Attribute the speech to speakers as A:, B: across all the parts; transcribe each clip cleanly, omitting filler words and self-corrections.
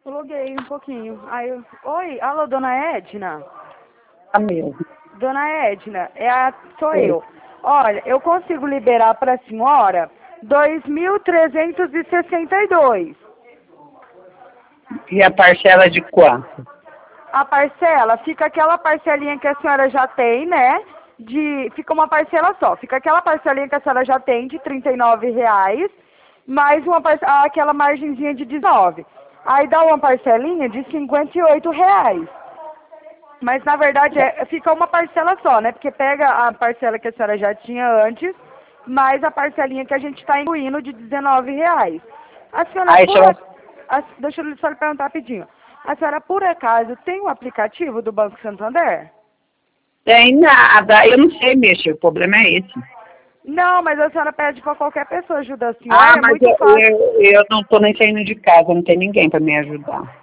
A: Eu loguei um pouquinho. Aí eu... Oi, alô, dona Edna?
B: A mesmo.
A: Dona Edna, sou
B: Oi.
A: eu. Olha, eu consigo liberar para a senhora 2.362.
B: E a parcela de quanto?
A: A parcela, fica aquela parcelinha que a senhora já tem, né? Fica uma parcela só. Fica aquela parcelinha que a senhora já tem de R$ 39, mais aquela margenzinha de 19. Aí dá uma parcelinha de R$ 58. Mas na verdade fica uma parcela só, né? Porque pega a parcela que a senhora já tinha antes, mais a parcelinha que a gente está incluindo de R$ 19. A senhora,
B: Aí só
A: deixa eu só lhe perguntar rapidinho. A senhora, por acaso, tem o aplicativo do Banco Santander?
B: tem nada. Eu não sei mexer, o problema é esse.
A: Não, mas a senhora pede para qualquer pessoa ajudar a
B: Ah,
A: senhora, é
B: mas
A: muito fácil.
B: eu não estou nem saindo de casa, não tem ninguém para me ajudar.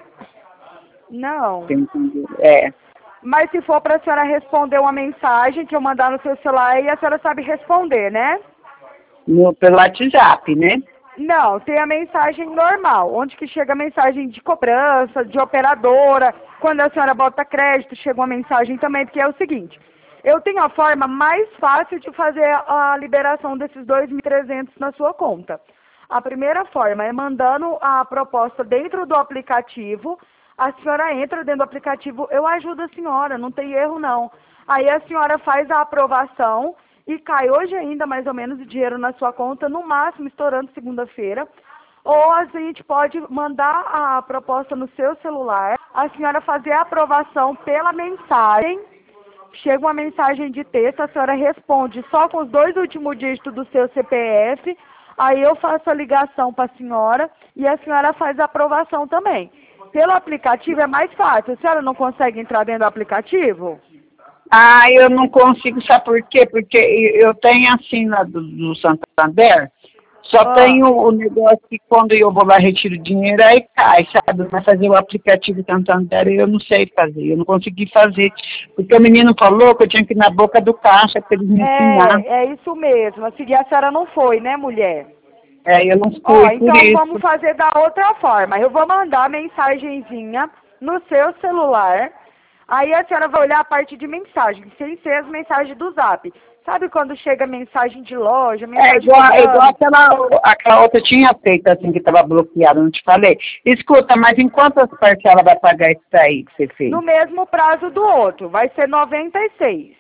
A: Não.
B: Entendeu? É,
A: Mas se for para a senhora responder uma mensagem que eu mandar no seu celular, aí a senhora sabe responder, né?
B: pelo WhatsApp, né?
A: Não, tem a mensagem normal, onde que chega a mensagem de cobrança, de operadora, quando a senhora bota crédito, chega uma mensagem também, porque é o seguinte, eu tenho a forma mais fácil de fazer a liberação desses 2.300 na sua conta. A primeira forma é mandando a proposta dentro do aplicativo, a senhora entra dentro do aplicativo, eu ajudo a senhora, não tem erro não. Aí a senhora faz a aprovação e cai hoje ainda mais ou menos o dinheiro na sua conta, no máximo estourando segunda-feira. Ou a gente pode mandar a proposta no seu celular, a senhora fazer a aprovação pela mensagem, chega uma mensagem de texto, a senhora responde só com os 2 últimos dígitos do seu CPF, aí eu faço a ligação para a senhora e a senhora faz a aprovação também. Pelo aplicativo é mais fácil, a senhora não consegue entrar dentro do aplicativo?
B: Ah, eu não consigo, sabe por quê? Porque eu tenho assim lá do Santander, só
A: Ah.
B: tenho o negócio que quando eu vou lá retiro dinheiro, aí cai, sabe? Mas fazer o aplicativo Santander eu não sei fazer, eu não consegui fazer. Porque o menino falou que eu tinha que ir na boca do caixa para ele me ensinar.
A: É isso mesmo. A senhora não foi, né, mulher?
B: É, eu não
A: Ó,
B: fui por
A: então vamos
B: isso.
A: fazer da outra forma. Eu vou mandar a mensagenzinha no seu celular. Aí a senhora vai olhar a parte de mensagem, sem ser as mensagens do Zap. Sabe quando chega mensagem de loja,
B: É
A: mensagem
B: igual
A: cobrando?
B: aquela outra tinha feito assim que estava bloqueada, não te falei. Escuta, mas em quantas parcelas vai pagar isso aí que você
A: No
B: fez?
A: mesmo prazo do outro, vai ser 96.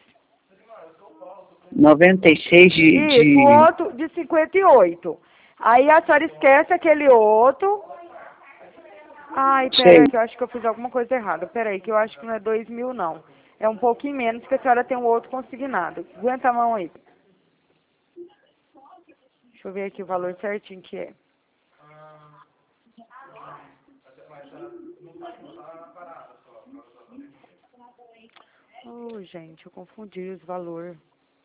B: 96
A: Isso, o outro de 58. Aí a senhora esquece aquele outro. Ai, peraí,
B: sei.
A: que eu acho que eu fiz alguma coisa errada. Peraí, que eu acho que não é 2.000, não. É um pouquinho menos, que a senhora tem um outro consignado. Aguenta a mão aí. Deixa eu ver aqui o valor certinho que é. Oh, gente, eu confundi os valores.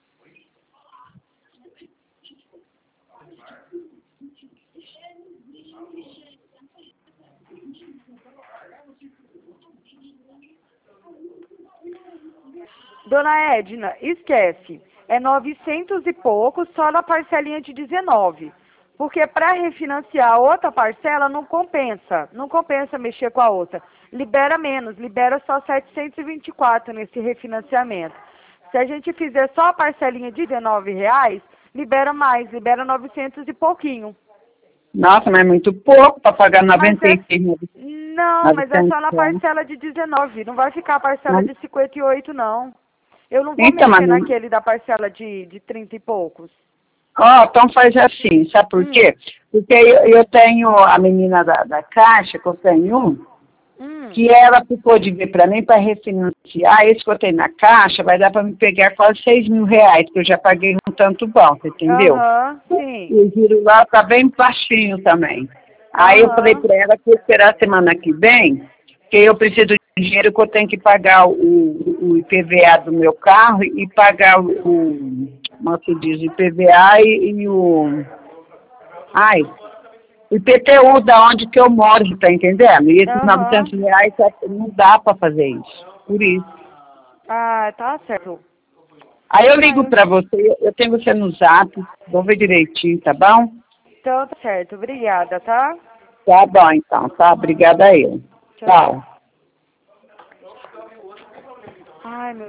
A: Dona Edna, esquece. É 900 e pouco só na parcelinha de 19. Porque para refinanciar a outra parcela não compensa. Não compensa mexer com a outra. Libera menos, libera só 724 nesse refinanciamento. Se a gente fizer só a parcelinha de R$ 19, libera mais, libera 900 e pouquinho.
B: Nossa, mas é muito pouco para pagar
A: Mas é...
B: 96,
A: Não, mas é
B: 900
A: só na
B: reais.
A: parcela de 19. Não vai ficar a parcela de 58, não. Eu não vou
B: Então,
A: mexer
B: mas
A: naquele da parcela de 30 e poucos.
B: ó, então faz assim, sabe por
A: Hum,
B: quê? Porque eu tenho a menina da Caixa, que eu tenho
A: hum.
B: que ela ficou de ver para mim para refinanciar. Esse que eu tenho na Caixa vai dar para me pegar quase 6.000 reais, que eu já paguei um tanto bom, você entendeu?
A: Aham, sim.
B: E o giro lá tá bem baixinho também. Aí eu falei
A: Aham.
B: para ela que eu esperar a semana que vem, que eu preciso de dinheiro que eu tenho que pagar o IPVA do meu carro e pagar como se diz, o IPVA e o... Ai, o IPTU da onde que eu moro, tá entendendo? E esses
A: Aham.
B: 900 reais não dá para fazer isso. Por isso.
A: Ah, tá certo.
B: Aí eu
A: Ah,
B: ligo para você, eu tenho você no zap, vou ver direitinho, tá bom?
A: então tá certo. Obrigada, tá?
B: Tá bom, então, tá? Obrigada eu.
A: Tchau.
B: Tchau.